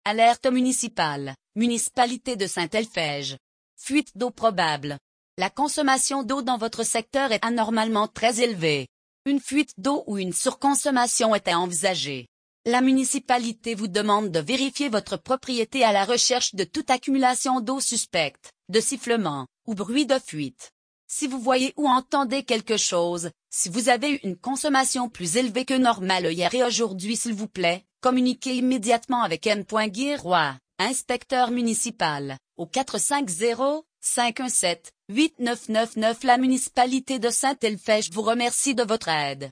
Alerte municipale, municipalité de Saint-Elphège. Fuite d'eau probable. La consommation d'eau dans votre secteur est anormalement très élevée. Une fuite d'eau ou une surconsommation est à envisager. La municipalité vous demande de vérifier votre propriété à la recherche de toute accumulation d'eau suspecte, de sifflement, ou bruit de fuite. Si vous voyez ou entendez quelque chose, si vous avez eu une consommation plus élevée que normale hier et aujourd'hui s'il vous plaît, communiquez immédiatement avec M. Guiroy, inspecteur municipal, au 450-517-8999. La municipalité de Saint-Elphège vous remercie de votre aide.